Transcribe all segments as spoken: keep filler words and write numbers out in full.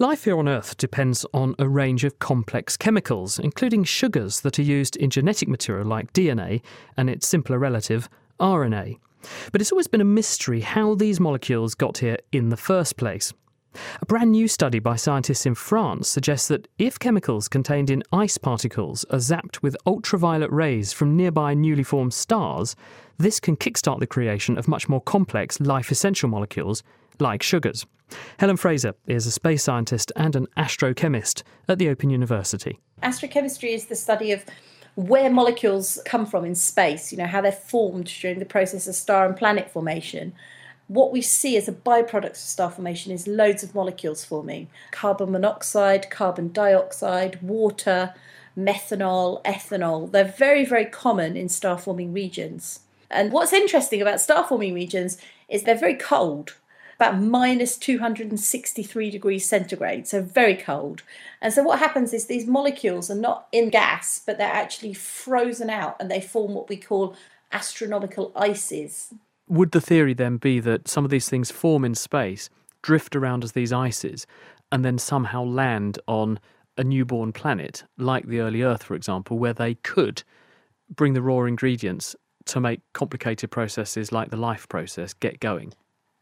Life here on Earth depends on a range of complex chemicals, including sugars that are used in genetic material like D N A and its simpler relative, R N A. But it's always been a mystery how these molecules got here in the first place. A brand new study by scientists in France suggests that if chemicals contained in ice particles are zapped with ultraviolet rays from nearby newly formed stars, this can kickstart the creation of much more complex life-essential molecules like sugars. Helen Fraser is a space scientist and an astrochemist at the Open University. Astrochemistry is the study of where molecules come from in space, you know, how they're formed during the process of star and planet formation. What we see as a byproduct of star formation is loads of molecules forming. Carbon monoxide, carbon dioxide, water, methanol, ethanol. They're very, very common in star-forming regions. And what's interesting about star-forming regions is they're very cold, about minus two hundred sixty-three degrees centigrade, so very cold. And so what happens is these molecules are not in gas, but they're actually frozen out and they form what we call astronomical ices. Would the theory then be that some of these things form in space, drift around as these ices, and then somehow land on a newborn planet, like the early Earth, for example, where they could bring the raw ingredients to make complicated processes like the life process get going?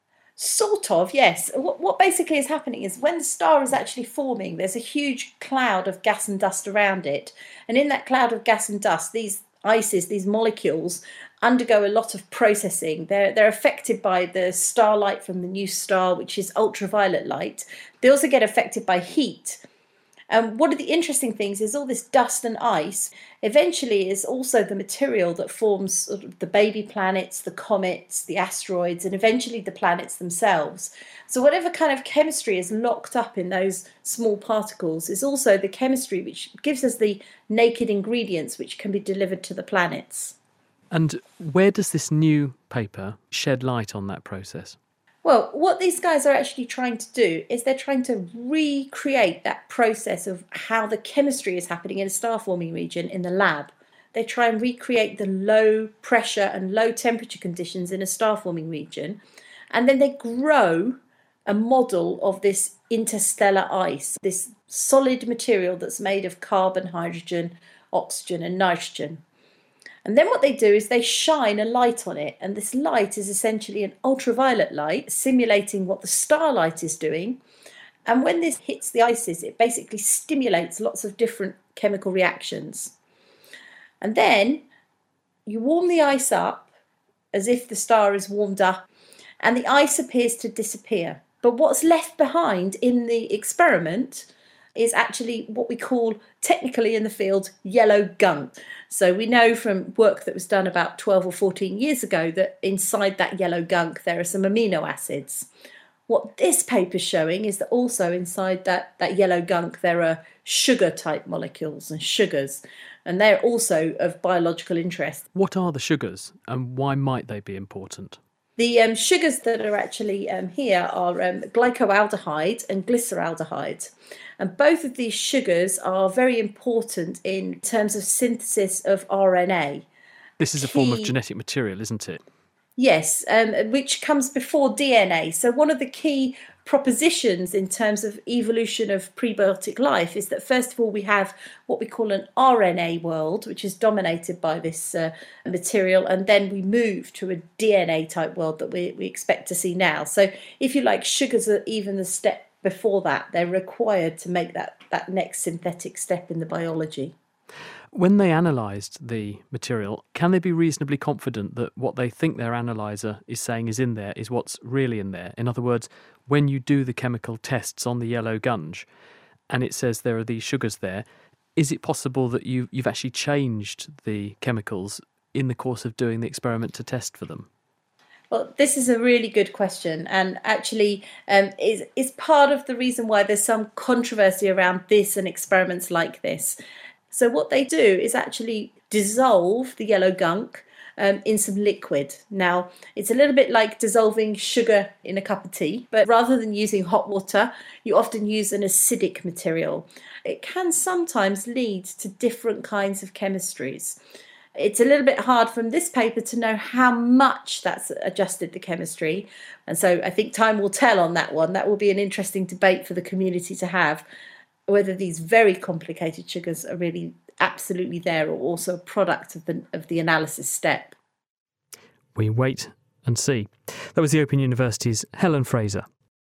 Sort of, yes. What, what basically is happening is when the star is actually forming, there's a huge cloud of gas and dust around it. And in that cloud of gas and dust, these ices, these molecules, undergo a lot of processing. They're, they're affected by the starlight from the new star, which is ultraviolet light. They also get affected by heat. And one of the interesting things is all this dust and ice eventually is also the material that forms sort of the baby planets, the comets, the asteroids, and eventually the planets themselves. So whatever kind of chemistry is locked up in those small particles is also the chemistry which gives us the naked ingredients which can be delivered to the planets. And where does this new paper shed light on that process? Well, what these guys are actually trying to do is they're trying to recreate that process of how the chemistry is happening in a star-forming region in the lab. They try and recreate the low pressure and low temperature conditions in a star-forming region, and then they grow a model of this interstellar ice, this solid material that's made of carbon, hydrogen, oxygen and nitrogen. And then what they do is they shine a light on it, and this light is essentially an ultraviolet light simulating what the starlight is doing. And when this hits the ices, it basically stimulates lots of different chemical reactions. And then you warm the ice up as if the star is warmed up, and the ice appears to disappear. But what's left behind in the experiment is actually what we call technically in the field yellow gunk. So we know from work that was done about twelve or fourteen years ago that inside that yellow gunk there are some amino acids. What this paper's showing is that also inside that, that yellow gunk there are sugar type molecules and sugars, and they're also of biological interest. What are the sugars and why might they be important? The um, sugars that are actually um, here are um, glycoaldehyde and glyceraldehyde. And both of these sugars are very important in terms of synthesis of R N A. This is a Key... form of genetic material, isn't it? Yes, um, which comes before D N A. So one of the key propositions in terms of evolution of prebiotic life is that first of all we have what we call an R N A world, which is dominated by this uh, material, and then we move to a D N A type world that we, we expect to see now. So if you like, sugars are even the step before that. They're required to make that, that next synthetic step in the biology. When they analysed the material, can they be reasonably confident that what they think their analyser is saying is in there is what's really in there? In other words, when you do the chemical tests on the yellow gunge and it says there are these sugars there, is it possible that you, you've actually changed the chemicals in the course of doing the experiment to test for them? Well, this is a really good question, and actually um, is, is part of the reason why there's some controversy around this and experiments like this. So what they do is actually dissolve the yellow gunk um, in some liquid. Now, it's a little bit like dissolving sugar in a cup of tea, but rather than using hot water, you often use an acidic material. It can sometimes lead to different kinds of chemistries. It's a little bit hard from this paper to know how much that's adjusted the chemistry. And so I think time will tell on that one. That will be an interesting debate for the community to have, whether these very complicated sugars are really absolutely there or also a product of the, of the analysis step. We wait and see. That was the Open University's Helen Fraser.